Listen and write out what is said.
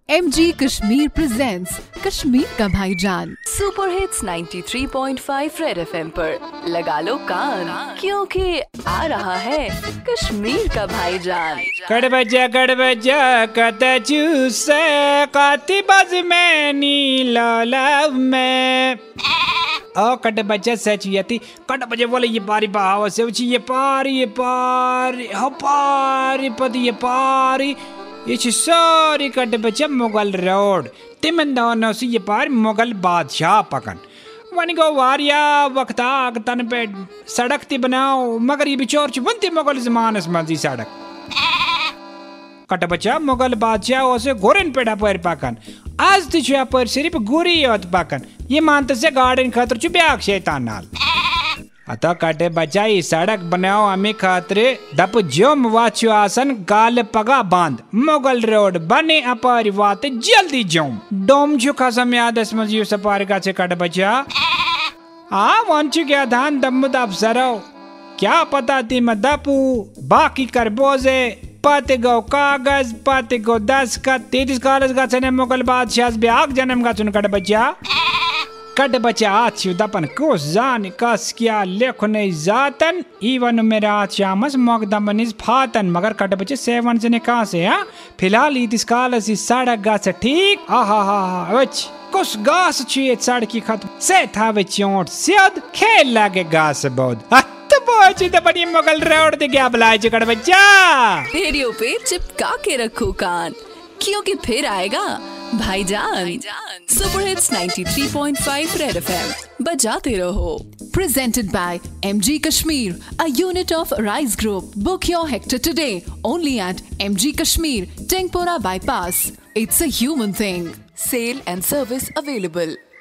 MG Kashmir presents Kashmir का भाईजान। Super hits 93.5 red FM पर लगा लो कान, क्योंकि आ रहा है कश्मीर का भाईजान। कड़ बजा कते चूसे काती बज में नीला लव में ओ कट बच्चा सच यती कट बजे बोले ये पारी बहाव से उची ये पारी हो पारी पति ये पारी ये सारी कट बच्चा मुगल रोड तिमंदानो से ये पार मुगल बादशाह पकन वन गो वारिया वक्ता तन पे सड़क ती बनाओ मगर ये बिचौर चुनती मुगल जमाने मजी सड़क कट बच्चा मुगल बादशाह से गोरन पेड़ा पर पकन आज तो पर सिर्फ गुरी योत पकन ये मानते से गार्डन खतर चु ब्याग शैतान नाल अतः कटे बच्चा ये सड़क बनाओ हमें खतरे दप जोम वाचु आसन गाल पगा बांध मुगल रोड बने अपारी वाते जल्दी जोम डोम जो खसम याद असमजियो सपार का से कट बच्चा वंचु क्या धान दम्मुद अफसरो क्या पता थी मैं दपू बाकी कर बोझे पाते गो कागज पाते गो 10 का 33 कागज का चने मुगल बादशाह ब्याग जन्म का चुन कट बच्चा आज दपन को जान कस क्या लेख नहीं जातन इवन मेरा चामस मोकदमनिस फातन मगर कट बच्चे सेवन से कहाँ से हाँ फिलहाल इस काल से सड़क गा से ठीक वच कुछ घास छुए सड़क की खत्म से था वे चोट सियाद खेल लागे घास बहुत तो बड़ी मुगल रोड दे क्या बुलाए कट बच्चा रेडियो पे चिपका के रखो कान, क्योंकि फिर आएगा भाईजान। सुपर हिट्स 93.5 रेड FM बजाते रहो। Presented by MG Kashmir, a unit of Rise Group. Book your hectare today only at MG Kashmir, Tengpora Bypass. It's a human thing. Sale and service available.